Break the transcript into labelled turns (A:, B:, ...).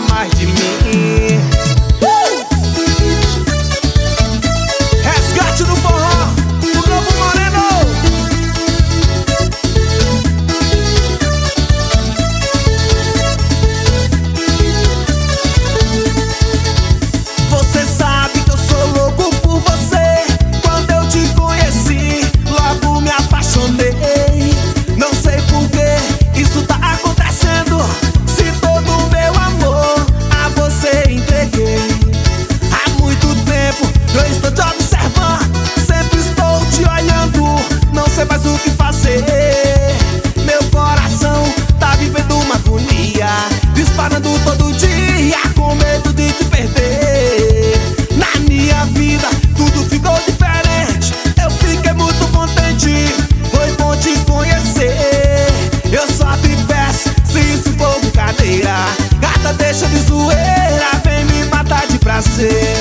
A: mais de mim. Resgate do forró, do Novo Moreno. Você sabe que eu sou louco por você. Quando eu te conheci, logo me apaixonei. Não sei por que isso tá acontecendo, se todo meu amor a você entreguei. Há muito tempo eu estou te observando, sempre estou te olhando, não sei mais o que fazer. Meu coração tá vivendo uma agonia, disparando todo dia com medo de te perder. Na minha vida tudo ficou diferente, eu fiquei muito contente, foi bom te conhecer. Eu só te peço, se isso for brincadeira, gata, deixa de zoeira, vem me matar de prazer.